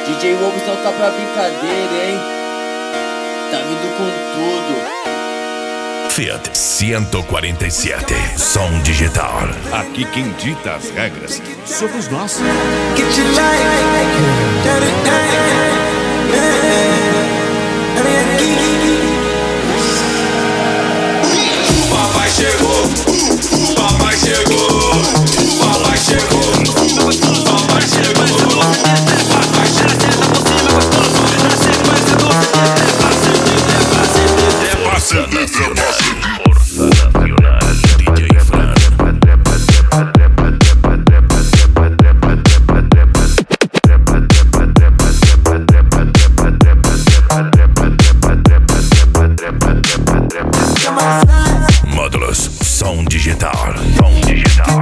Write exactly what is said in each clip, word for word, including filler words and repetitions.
D J Wolves não tá pra brincadeira, hein? Tá vindo com tudo. Fiat cento e quarenta e sete, som digital. Aqui quem dita as regras somos nós. Get your light, turn it down. O papai chegou, o papai chegou, o papai chegou, o papai chegou, papai Força Nacional. Força Nacional. D J Fran. Módulos, som digital, som digital.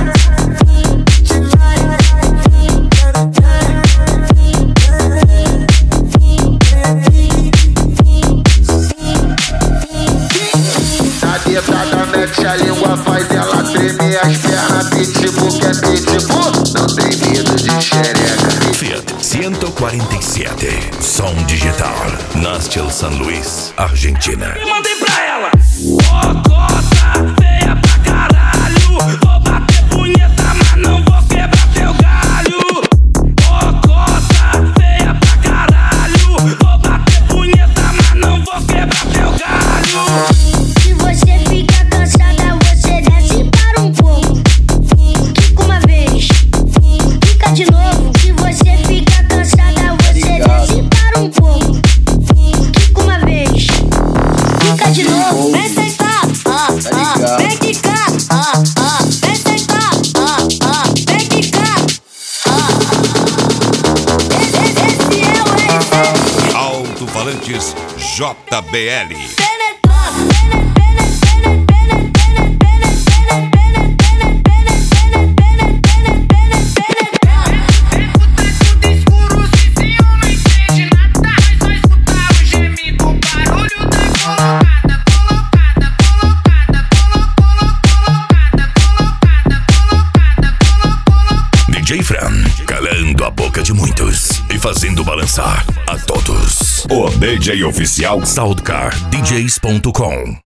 Na detada mete a língua, faz ela tremer as pernas. Pitbull que é pitbull, não tem medo de xereca. Fiat cento e quarenta e sete, som digital. Nastil San Luis, Argentina. Eu mandei pra ela. Ô cota, feia pra caralho. Vou bater punheta, mas não vou quebrar teu galho. Ô cota, feia pra caralho. Vou bater punheta, mas não vou quebrar teu galho. Se você fica cansada, você desce para um pouco. Fica uma vez, fica de novo. Se você fica cansada, você desce para um pouco. Fica uma vez, fica de novo. Vem sentar, ah, ah, vem quicar, ah, ah, vem sentar, ah, ah, vem quicar, ah. Esse, esse é o R C. Alto-falantes J B L. D J Fran, calando a boca de muitos e fazendo balançar a todos. O D J oficial Soundcar D Js ponto com